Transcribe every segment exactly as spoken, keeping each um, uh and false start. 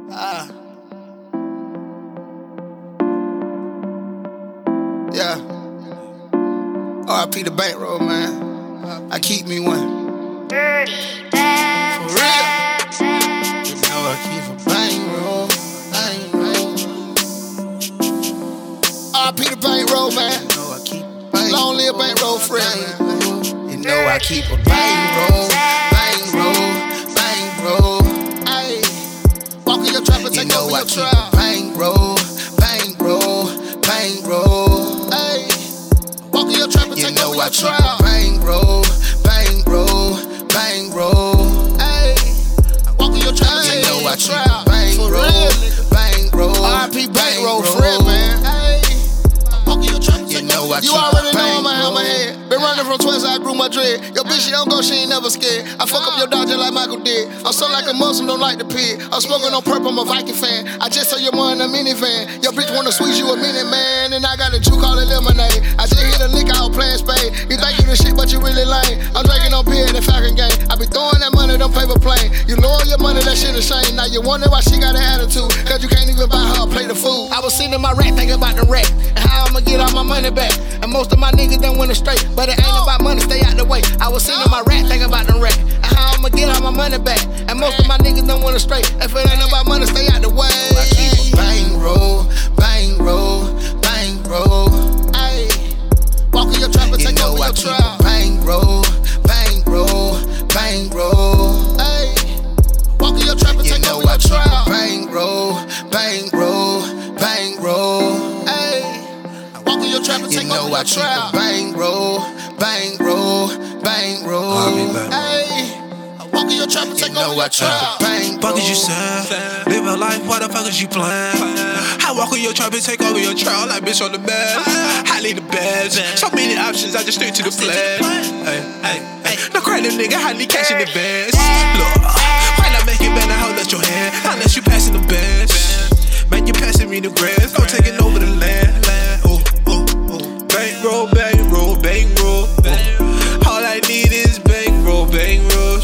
Ah. Yeah. R I P the bankroll, man. I keep me one. Dirty For real. You know I keep a bankroll. Bankroll. R I P the bankroll, man. You know I keep a bankroll. Long live bankroll friend, man. You know I keep a bankroll. Bankroll. Bankroll. Ayy. Walk in your trap and take over your trap. Bankroll. Bankroll. Bankroll. Ayy. Walk in your trap and take over your trap. Bankroll. Bankroll. Bankroll. Ayy. Walk in your trap and take over your trap. Bankroll. Bankroll. R I P bankroll friend, man. Ayy. Walk in your trap and take over your trap. You already know I'ma have my head. Been running from twins, I grew my dread. Your bitch, she don't go, she ain't never scared. I fuck up your dog just like Michael did. I'm so like a Muslim, don't like the pig. I'm smoking on purple, I'm a Viking fan. I just saw your mom in a minivan. Your bitch wanna squeeze you a minute, man. And I got a juke called a lemonade. I just hit a lick out playing spade. You think you the shit, but you really lame. I'm drinking on beer in the Falcon game. I be throwing that money, them paper plane. You lower your money, that shit a shame. Now you wonder why she got an attitude. Cause you can't even buy her a plate of food. I was sitting in my rack thinking about the wreck and how I'ma get all my money back. And most of my niggas done went straight, but it ain't about money, stay out the way. I was sitting in my rack thinking about the wreck and how I'ma get all my money back. And most of my niggas done went straight. If it ain't about money, stay out the way. I keep a bankroll, bankroll, bankroll. Ayy. Walk in your trap and take over your trap. Bankroll, bankroll, bankroll. Ayy. Walk in your trap and take over your trap. Bankroll, bankroll, bankroll. Ayy. Walk in your trap and take over your trap. Bankroll, bankroll, bankroll. Ayy. Walk in your trap and take over your trap. Fuck is you saying? Live a life, what the fuck is you playing? I walk in your trap and take over your trap like bitch on the bed. I leave the beds. So many options, I just stick to the plan. Hey, hey, hey. No credit, nigga, I need cash in advance. Look, why not make it better? Hold up your hand. Unless you passing the bench. Man, you passing me the grass. Go taking over the land. Ooh, ooh, ooh. Bankroll, bankroll, bankroll. All I need is bankroll, bankroll.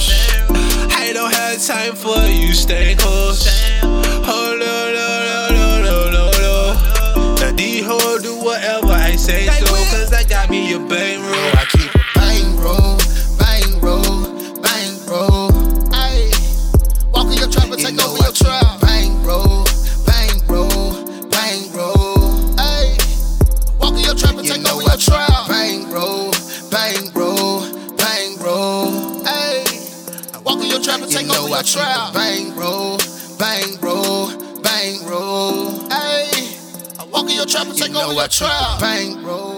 I don't have time for you, stay close. Oh, no, no, no, no, no, no, no. Now these hoes do whatever I say so, cause I got me a bankroll. I keep a bankroll, bankroll, bankroll. Ayy. Walk in your trap and take over your trap. Bankroll, bankroll, bankroll. Ayy. Walk in your trap and take over your trap. Bankroll, bankroll, bankroll. Ayy. Walk in your trap and take over your trap. Bankroll, bankroll, bankroll. Ayy. Walk in your trap and take over your trap. Bankroll.